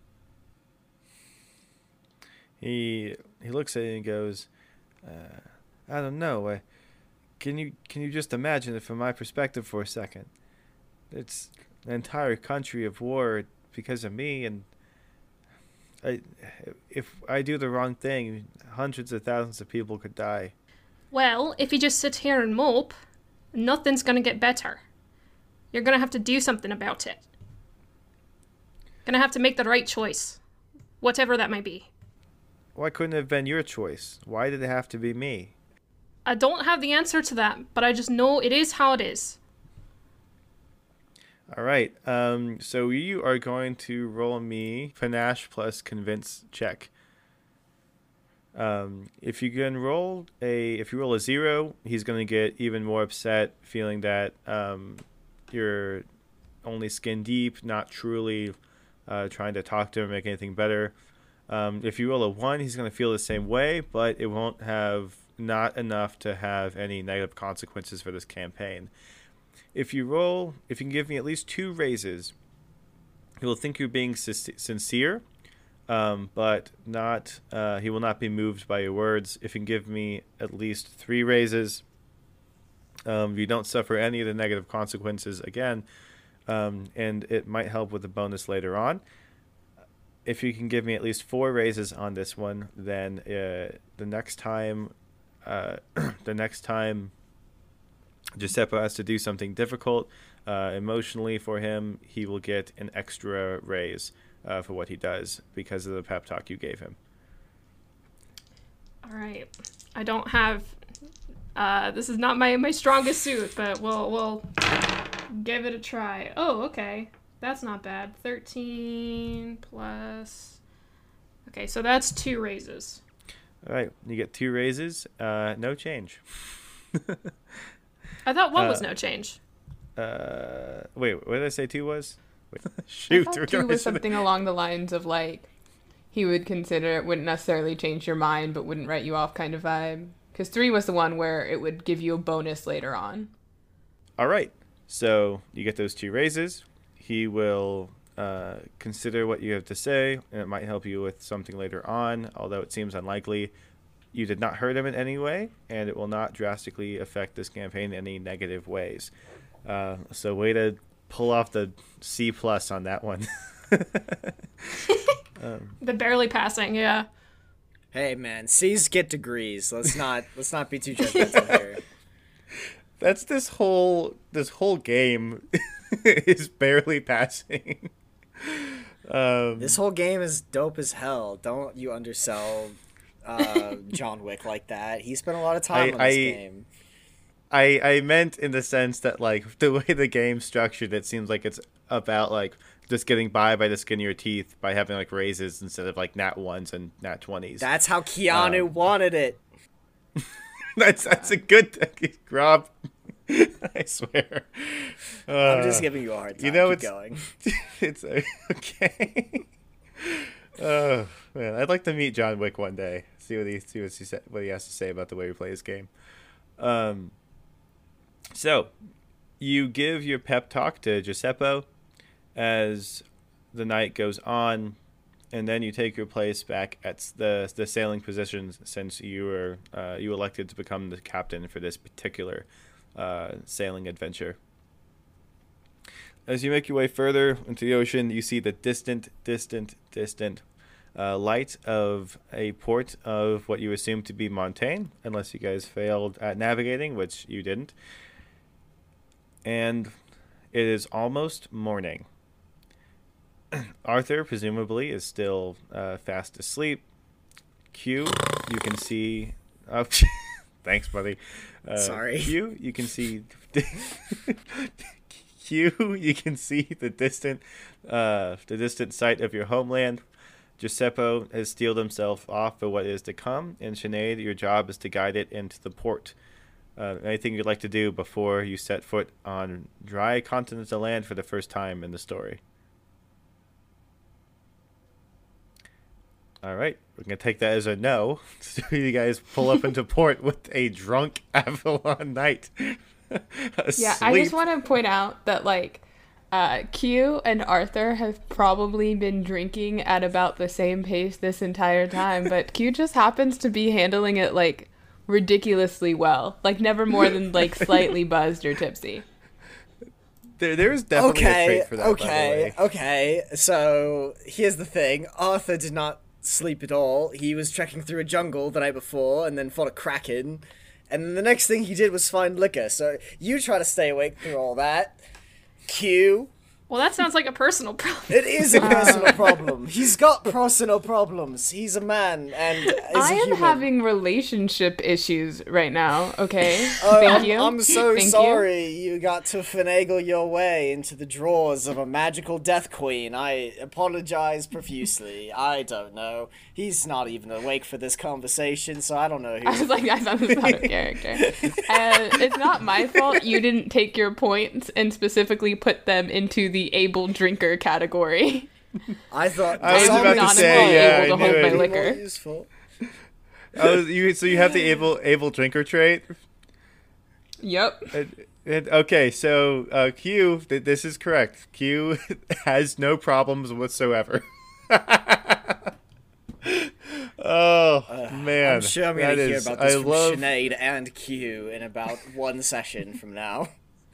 He looks at it and goes, I don't know. Can you just imagine it from my perspective for a second? It's an entire country of war because of me, and if I do the wrong thing, hundreds of thousands of people could die. Well, if you just sit here and mope, nothing's going to get better. You're going to have to do something about it. Going to have to make the right choice, whatever that might be. Why couldn't it have been your choice? Why did it have to be me? I don't have the answer to that, but I just know it is how it is. All right. So you are going to roll me panache plus convince check. If you roll a 0, he's going to get even more upset, feeling that you're only skin deep, not truly trying to talk to him or make anything better. If you roll a 1, he's going to feel the same way, but it won't have not enough to have any negative consequences for this campaign. If you can give me at least 2 raises, he will think you're being sincere, but not. He will not be moved by your words. If you can give me at least 3 raises, you don't suffer any of the negative consequences again, and it might help with the bonus later on. If you can give me at least 4 raises on this one, then the next time Giuseppe has to do something difficult emotionally for him, he will get an extra raise for what he does because of the pep talk you gave him. All right. I don't have... this is not my strongest suit, but we'll give it a try. Oh, okay. That's not bad. 13 plus... Okay, so that's 2 raises. All right. You get 2 raises. No change. I thought 1 was no change. Wait, what did I say 2 was? Wait, shoot. I thought 2 was something along the lines of, like, he would consider it wouldn't necessarily change your mind, but wouldn't write you off kind of vibe. Because 3 was the one where it would give you a bonus later on. All right. So you get those 2 raises. He will consider what you have to say, and it might help you with something later on, although it seems unlikely. You did not hurt him in any way, and it will not drastically affect this campaign in any negative ways. So way to pull off the C+ on that one. The barely passing, yeah. Hey man, C's get degrees. Let's not be too judgmental here. That's this whole game is barely passing. This whole game is dope as hell. Don't you undersell John Wick like that. He spent a lot of time on this game. I meant in the sense that, like, the way the game's structured, it seems like it's about, like, just getting by the skin of your teeth by having, like, raises instead of, like, nat 1s and nat 20s. That's how Keanu wanted it. That's a good thing, Rob. I swear. I'm just giving you a hard time. You know, Keep going. It's okay. Oh man, I'd like to meet John Wick one day. See what he has to say about the way we play this game. So you give your pep talk to Giuseppe as the night goes on, and then you take your place back at the sailing positions since you elected to become the captain for this particular sailing adventure. As you make your way further into the ocean, you see the distant light of a port of what you assume to be Montaigne, unless you guys failed at navigating, which you didn't. And it is almost morning. Arthur, presumably, is still fast asleep. Q, you can see... Oh, thanks, buddy. Sorry. Q, you can see... Q, you can see the distant sight of your homeland. Giuseppe has steeled himself off for what is to come, and Sinead, your job is to guide it into the port. Anything you'd like to do before you set foot on dry continental land for the first time in the story? All right, we're going to take that as a no. So you guys pull up into port with a drunk Avalon knight. Yeah, I just want to point out that, like, Q and Arthur have probably been drinking at about the same pace this entire time, but Q just happens to be handling it like ridiculously well. Like never more than like slightly buzzed or tipsy. There's definitely a trait for that. Okay. So here's the thing: Arthur did not sleep at all. He was trekking through a jungle the night before, and then fought a kraken. And then the next thing he did was find liquor. So you try to stay awake through all that. Q. Well, that sounds like a personal problem. It is a personal problem. He's got personal problems. He's a man and is I a am human. having relationship issues right now, okay? Oh, Thank you. I'm so Thank sorry you got to finagle your way into the drawers of a magical death queen. I apologize profusely. I don't know. He's not even awake for this conversation, so I don't know I was like, I thought this was out of character. It's not my fault you didn't take your points and specifically put them into the able drinker category. I thought I was some about to is say, yeah, able to I knew hold my it. liquor. more useful. So you have the able drinker trait. Yep. Okay, so Q, this is correct. Q has no problems whatsoever. Oh man, I'm sure I'm gonna that hear is- about this I from love. Sinead and Q in about one session from now.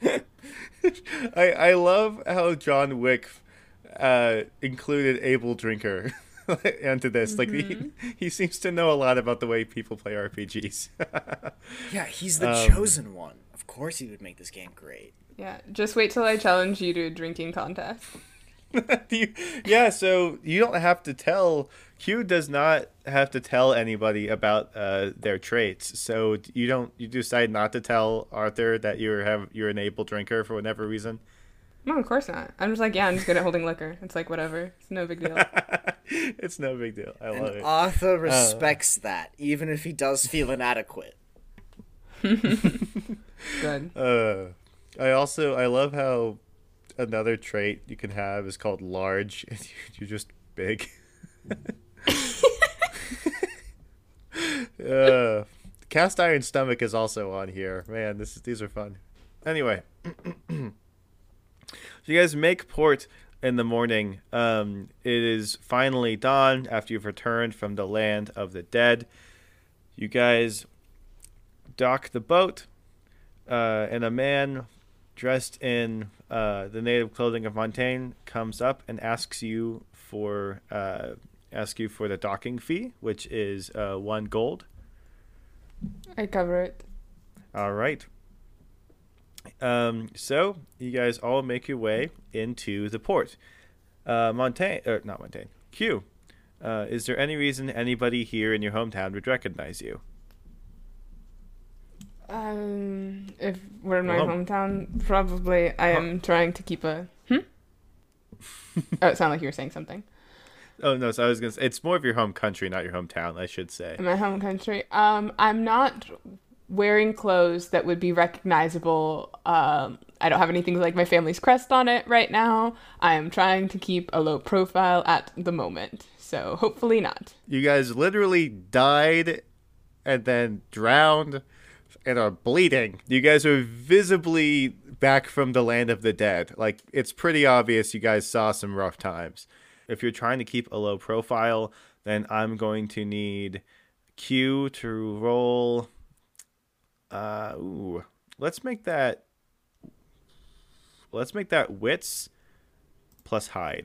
I love how John Wick included able drinker into this. Like he seems to know a lot about the way people play RPGs. Yeah, he's the chosen one. Of course he would make this game great. Yeah. Just wait till I challenge you to a drinking contest. Yeah, so you don't have to tell. Q does not have to tell anybody about their traits. So you decide not to tell Arthur that you're an able drinker for whatever reason. No, of course not. I'm just like, yeah, I'm just good at holding liquor. It's like, whatever. It's no big deal. It's no big deal. I love it. Arthur respects that, even if he does feel inadequate. Good. I love how another trait you can have is called large. You're just big. Cast iron stomach is also on here. Man, these are fun. Anyway, so you guys make port in the morning. It is finally dawn after you've returned from the land of the dead. You guys dock the boat, and a man dressed in the native clothing of Montaigne comes up and asks you for the docking fee, which is 1 gold. I cover it. All right. So you guys all make your way into the port. Not Montaigne. Q. Is there any reason anybody here in your hometown would recognize you? If we're in my hometown, probably I am trying to keep a. Oh, it sounded like you were saying something. Oh no, so I was gonna say it's more of your home country, not your hometown, I should say. In my home country, I'm not wearing clothes that would be recognizable. I don't have anything like my family's crest on it right now. I am trying to keep a low profile at the moment, so hopefully not. You guys literally died and then drowned and are bleeding. You guys are visibly back from the land of the dead. Like, it's pretty obvious you guys saw some rough times. If you're trying to keep a low profile, then I'm going to need Q to roll. Let's make that wits plus hide.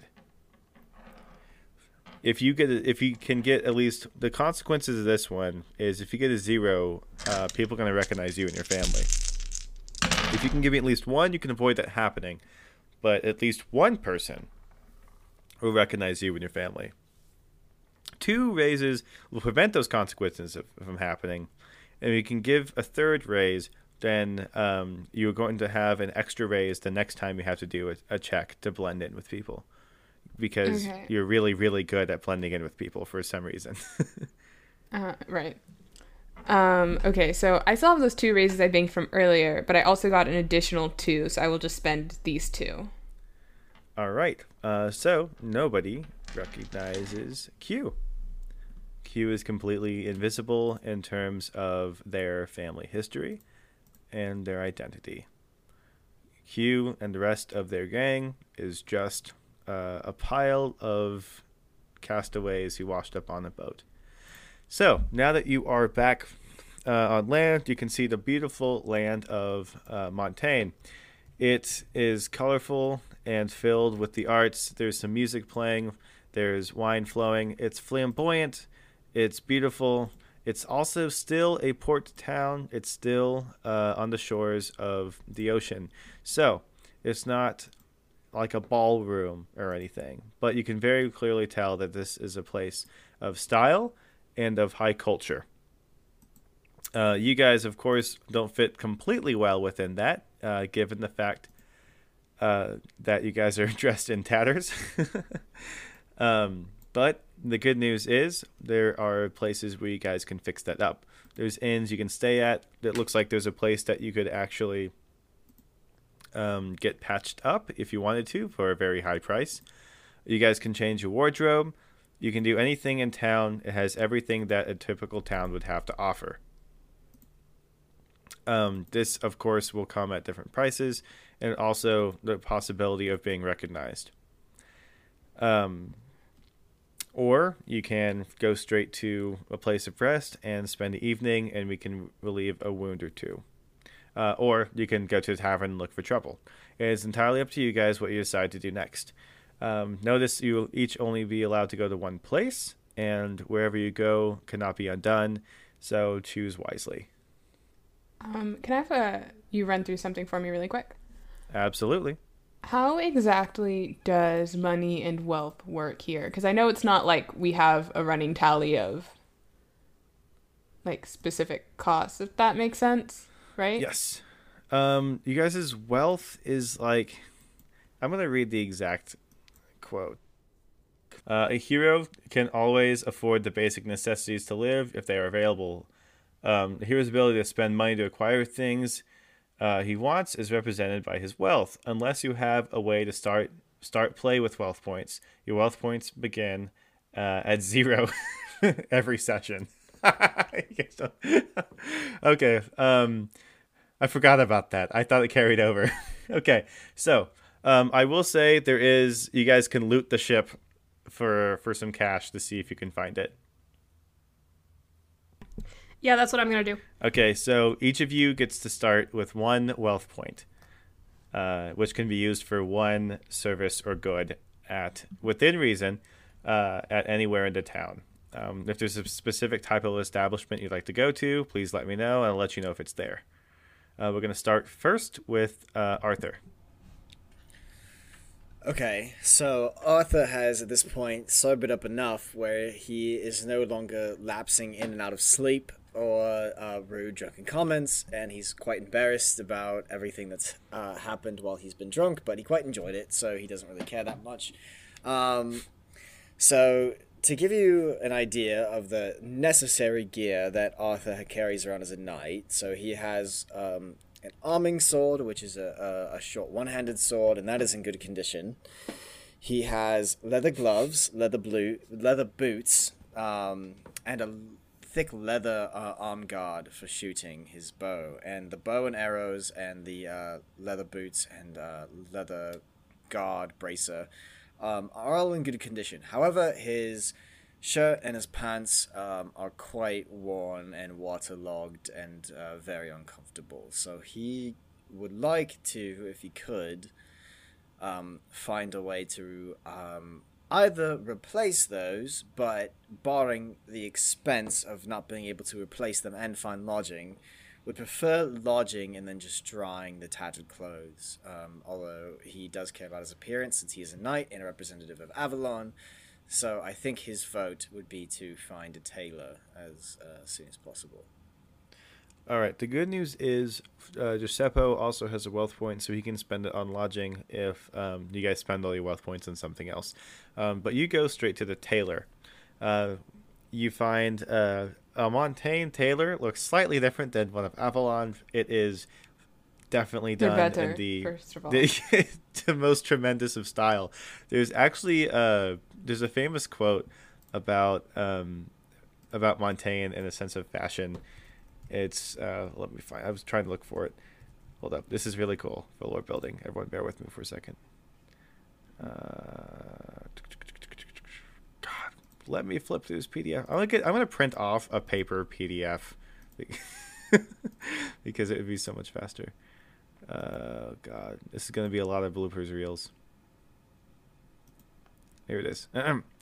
If you can get at least, the consequences of this one is if you get a 0, people are going to recognize you and your family. If you can give me at least 1, you can avoid that happening. But at least 1 person will recognize you and your family. 2 raises will prevent those consequences from happening. And if you can give a 3rd raise, then you're going to have an extra raise the next time you have to do a check to blend in with people. Because you're really, really good at blending in with people for some reason. Right. Okay, so I still have those 2 raises I banked from earlier, but I also got an additional 2, so I will just spend these 2. All right. So nobody recognizes Q. Q is completely invisible in terms of their family history and their identity. Hugh and the rest of their gang is just a pile of castaways who washed up on a boat. So now that you are back on land, you can see the beautiful land of Montaigne. It is colorful and filled with the arts. There's some music playing. There's wine flowing. It's flamboyant. It's beautiful. It's also still a port town. It's still on the shores of the ocean. So it's not like a ballroom or anything, but you can very clearly tell that this is a place of style and of high culture. You guys, of course, don't fit completely well within that, given the fact that you guys are dressed in tatters. But the good news is there are places where you guys can fix that up. There's inns you can stay at. It looks like there's a place that you could actually get patched up if you wanted to for a very high price. You guys can change your wardrobe. You can do anything in town. It has everything that a typical town would have to offer. This, of course, will come at different prices and also the possibility of being recognized. Or you can go straight to a place of rest and spend the evening, and we can relieve a wound or two. Or you can go to the tavern and look for trouble. It is entirely up to you guys what you decide to do next. Notice you will each only be allowed to go to one place, and wherever you go cannot be undone, so choose wisely. Can I have you run through something for me really quick? Absolutely. How exactly does money and wealth work here? Because I know it's not like we have a running tally of like specific costs, if that makes sense, right? Yes. You guys' wealth is like, I'm going to read the exact quote. A hero can always afford the basic necessities to live if they are available. A hero's ability to spend money to acquire things he wants is represented by his wealth. Unless you have a way to start play with wealth points, your wealth points begin at 0 every session. Okay. I forgot about that. I thought it carried over. Okay, so I will say you guys can loot the ship for some cash to see if you can find it. Yeah, that's what I'm going to do. Okay, so each of you gets to start with 1 wealth point, which can be used for 1 service or good within reason, at anywhere in the town. If there's a specific type of establishment you'd like to go to, please let me know, and I'll let you know if it's there. We're going to start first with Arthur. Okay, so Arthur has at this point sobered up enough where he is no longer lapsing in and out of sleep or rude drunken comments, and he's quite embarrassed about everything that's happened while he's been drunk, but he quite enjoyed it, so he doesn't really care that much. So to give you an idea of the necessary gear that Arthur carries around as a knight, so he has an arming sword, which is a short one-handed sword, and that is in good condition. He has leather gloves, leather boots, and a thick leather arm guard for shooting his bow. And the bow and arrows and the leather boots and leather guard bracer are all in good condition. However, his shirt and his pants are quite worn and waterlogged and very uncomfortable. So he would like to, if he could, find a way to either replace those, but barring the expense of not being able to replace them and find lodging, would prefer lodging and then just drying the tattered clothes. Although he does care about his appearance since he is a knight and a representative of Avalon. So I think his vote would be to find a tailor as soon as possible. All right. The good news is Giuseppe also has a wealth point, so he can spend it on lodging if you guys spend all your wealth points on something else. But you go straight to the tailor. You find a Montaigne tailor. Looks slightly different than one of Avalon. It is definitely done better, in the first of all. the most tremendous of style. There's actually there's a famous quote about Montaigne in a sense of fashion. It's let me find. I was trying to look for it. Hold up. This is really cool for lore building. Everyone bear with me for a second. God, let me flip through this PDF. I'm gonna print off a paper PDF because it would be so much faster. God, this is gonna be a lot of bloopers reels. Here it is.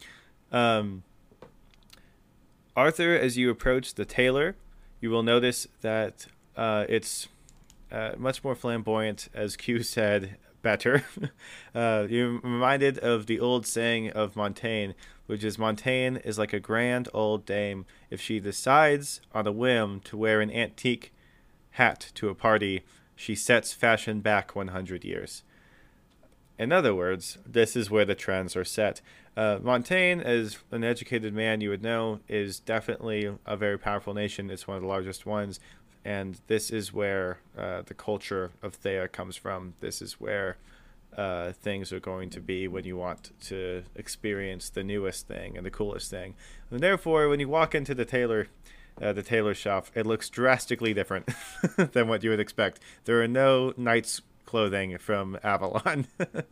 Arthur, as you approach the tailor, you will notice that it's much more flamboyant, as Q said, better. You're reminded of the old saying of Montaigne, which is Montaigne is like a grand old dame. If she decides on a whim to wear an antique hat to a party, she sets fashion back 100 years. In other words, this is where the trends are set. Montaigne, as an educated man you would know, is definitely a very powerful nation. It's one of the largest ones. And this is where the culture of Thea comes from. This is where things are going to be when you want to experience the newest thing and the coolest thing. And therefore, when you walk into the tailor shop, it looks drastically different than what you would expect. There are no knight's clothing from Avalon.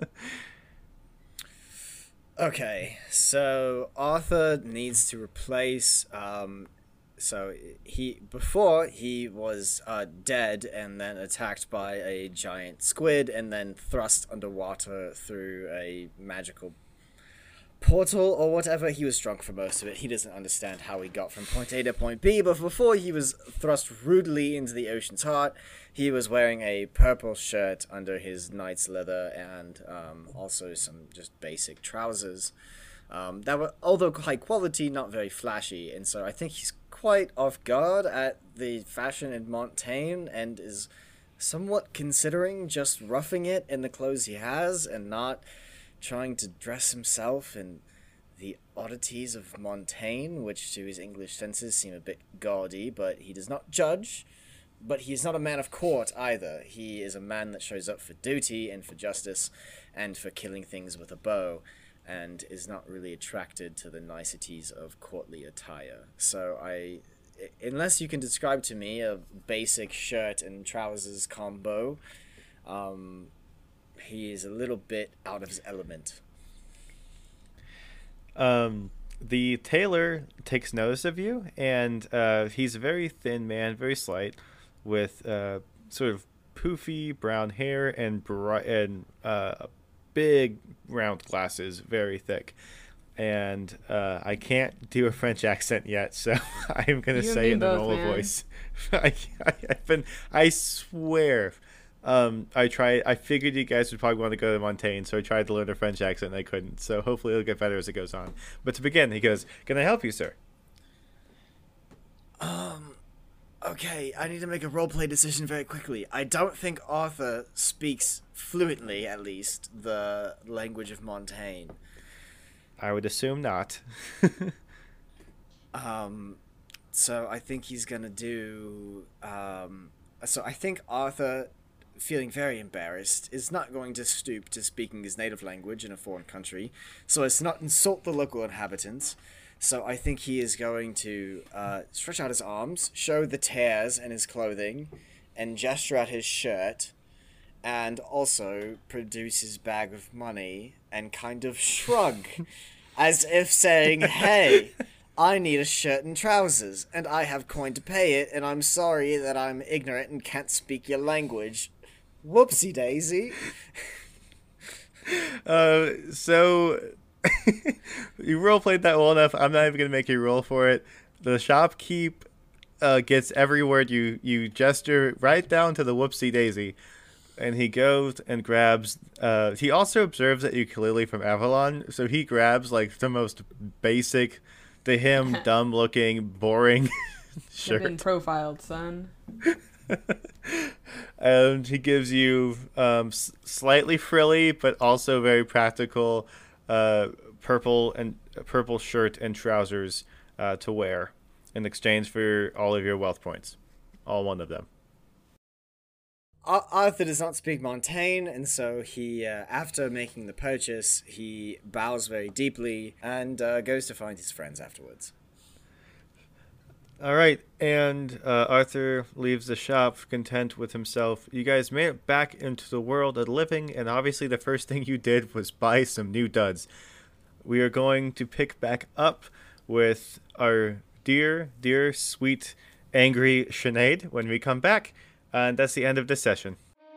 Okay, so Arthur needs to replace. So before he was dead and then attacked by a giant squid and then thrust underwater through a magical portal or whatever. He was drunk for most of it. He doesn't understand how he got from point A to point B, but before he was thrust rudely into the ocean's heart, he was wearing a purple shirt under his knight's leather and also some just basic trousers that were, although high quality, not very flashy, and so I think he's quite off guard at the fashion in Montaigne and is somewhat considering just roughing it in the clothes he has and not trying to dress himself in the oddities of Montaigne, which to his English senses seem a bit gaudy, but he does not judge. But he is not a man of court either. He is a man that shows up for duty and for justice and for killing things with a bow, and is not really attracted to the niceties of courtly attire. So unless you can describe to me a basic shirt and trousers combo, he is a little bit out of his element. The tailor takes notice of you, and he's a very thin man, very slight, with sort of poofy brown hair and big round glasses, very thick. And I can't do a French accent yet, so I'm gonna say it in a normal voice. I swear. I figured you guys would probably want to go to Montaigne, so I tried to learn a French accent and I couldn't. So hopefully it'll get better as it goes on. But to begin, he goes, "Can I help you, sir?" Okay, I need to make a roleplay decision very quickly. I don't think Arthur speaks fluently, at least, the language of Montaigne. I would assume not. So I think he's gonna do, so I think Arthur, feeling very embarrassed, is not going to stoop to speaking his native language in a foreign country, so as to not insult the local inhabitants. So I think he is going to stretch out his arms, show the tears in his clothing, and gesture at his shirt, and also produce his bag of money and kind of shrug, as if saying, "Hey, I need a shirt and trousers, and I have coin to pay it, and I'm sorry that I'm ignorant and can't speak your language. Whoopsie daisy." So you roleplayed that well enough. I'm not even gonna make you roll for it. The shopkeep gets every word you gesture right down to the whoopsie daisy, and he goes and grabs. He also observes that ukulele from Avalon, so he grabs like the most basic, to him, dumb-looking, boring shirt. You've been profiled, son. And he gives you slightly frilly, but also very practical purple shirt and trousers to wear in exchange for all of your wealth points, all one of them. Arthur does not speak Montaigne, and so he, after making the purchase, he bows very deeply and goes to find his friends afterwards. All right, and Arthur leaves the shop content with himself. You guys made it back into the world of living, and obviously the first thing you did was buy some new duds. We are going to pick back up with our dear, sweet, angry Sinead when we come back, and that's the end of this session.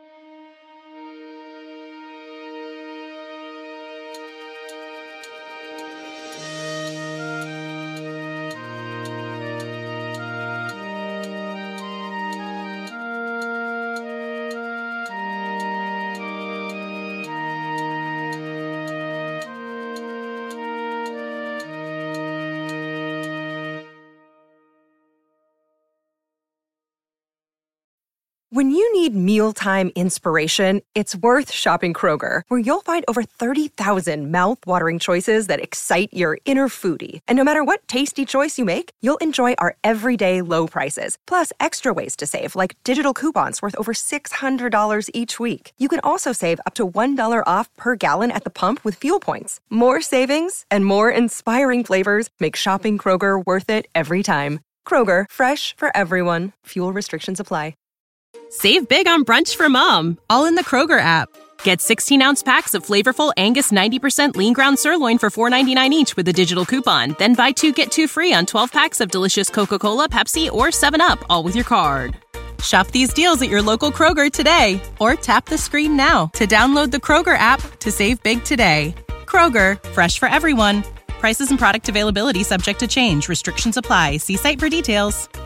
When you need mealtime inspiration, it's worth shopping Kroger, where you'll find over 30,000 mouth-watering choices that excite your inner foodie. And no matter what tasty choice you make, you'll enjoy our everyday low prices, plus extra ways to save, like digital coupons worth over $600 each week. You can also save up to $1 off per gallon at the pump with fuel points. More savings and more inspiring flavors make shopping Kroger worth it every time. Kroger, fresh for everyone. Fuel restrictions apply. Save big on brunch for mom, all in the Kroger app. Get 16-ounce packs of flavorful Angus 90% lean ground sirloin for $4.99 each with a digital coupon. Then buy 2, get 2 free on 12 packs of delicious Coca-Cola, Pepsi, or 7-Up, all with your card. Shop these deals at your local Kroger today, or tap the screen now to download the Kroger app to save big today. Kroger, fresh for everyone. Prices and product availability subject to change. Restrictions apply. See site for details.